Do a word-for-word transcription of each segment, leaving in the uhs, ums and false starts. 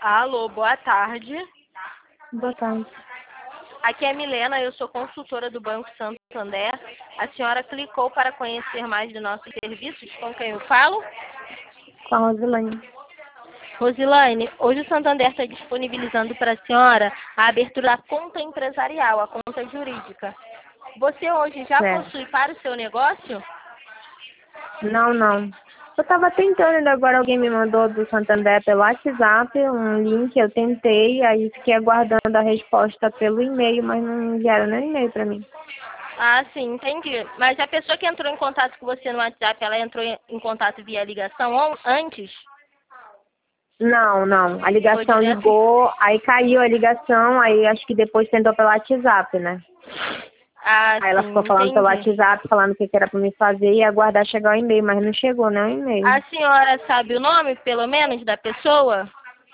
Alô, boa tarde. Boa tarde. Aqui é Milena, eu sou consultora do Banco Santander. A senhora clicou para conhecer mais de nossos serviços. Com quem eu falo? Com a Rosilane. Rosilane, hoje o Santander está disponibilizando para a senhora a abertura da conta empresarial, a conta jurídica. Você hoje já Certo. possui para o seu negócio? Não, não. Eu estava tentando, ainda agora alguém me mandou do Santander pelo WhatsApp um link, eu tentei, aí fiquei aguardando a resposta pelo e-mail, mas não enviaram nem e-mail para mim. Ah, sim, entendi. Mas a pessoa que entrou em contato com você no WhatsApp, ela entrou em contato via ligação ou antes? Não, não. A Foi ligação direto? ligou, aí caiu a ligação, aí acho que depois tentou pelo WhatsApp, né? Ah, Aí ela sim, ficou falando pelo entendi. WhatsApp, falando o que que era para me fazer e aguardar chegar o e-mail, mas não chegou nem o e-mail. A senhora sabe o nome, pelo menos, da pessoa?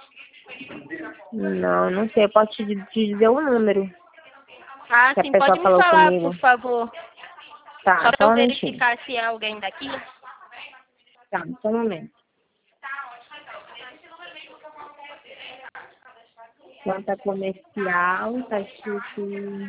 Não, não sei, eu posso te, te dizer o número Ah, que a sim, pessoa pode me falou falar, por comigo. favor. Tá, Só para só eu um minutinho. verificar se é alguém daqui. Tá, só um momento. Planta comercial, tá escrito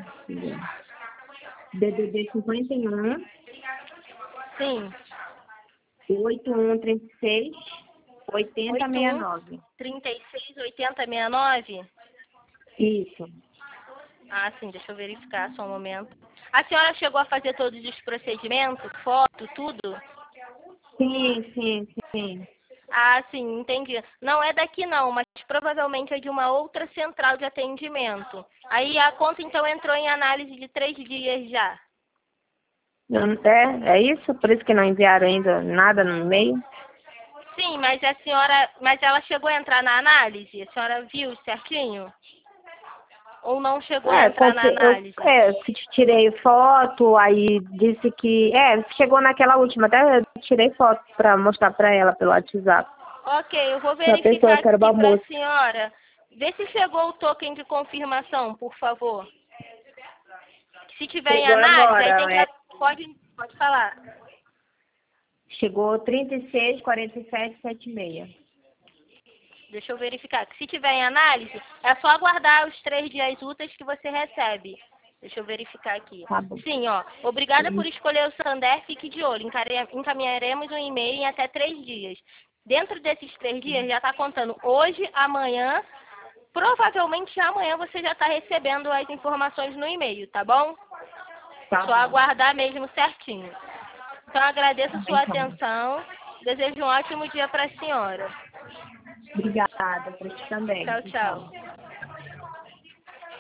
D D D cinquenta e um, Sim. oito um trinta e seis, oitenta sessenta e oito um, nove. trinta e seis, oitenta, sessenta e nove? Isso. Ah, sim, deixa eu verificar só um momento. A senhora chegou a fazer todos os procedimentos, foto, tudo? Sim, sim, sim. Ah, sim, entendi. Não é daqui não, mas provavelmente é de uma outra central de atendimento. Aí a conta então entrou em análise de três dias já. Não- É, é isso? Por isso que não enviaram ainda nada no e-mail? Sim, mas a senhora, mas ela chegou a entrar na análise? A senhora viu certinho? Ou não chegou a É, entrar na confe- eu análise? é, tirei foto, aí disse que. É, chegou naquela última, até eu tirei foto pra mostrar pra ela pelo WhatsApp. Ok, eu vou Pra pessoa verificar que era uma aqui para a moça. senhora. Vê se chegou o token de confirmação, por favor. Se tiver em Chegou análise, aí tem agora, que... é. Pode, pode falar. Chegou trinta e seis, quarenta e sete, setenta e seis. Deixa eu verificar. Se tiver em análise, é só aguardar os três dias úteis que você recebe. Deixa eu verificar aqui. Tá bom. Sim, ó. Obrigada por Uhum. escolher o Santander. Fique de olho. Encare- Encaminharemos um e-mail em até três dias. Dentro desses três dias, já está contando hoje, amanhã. Provavelmente amanhã você já está recebendo as informações no e-mail, tá bom? Tá Só bom. aguardar mesmo certinho. Então, agradeço a Tá bem, sua então. atenção. Desejo um ótimo dia para a senhora. Obrigada, pra ti também. Tchau, Tchau. tchau.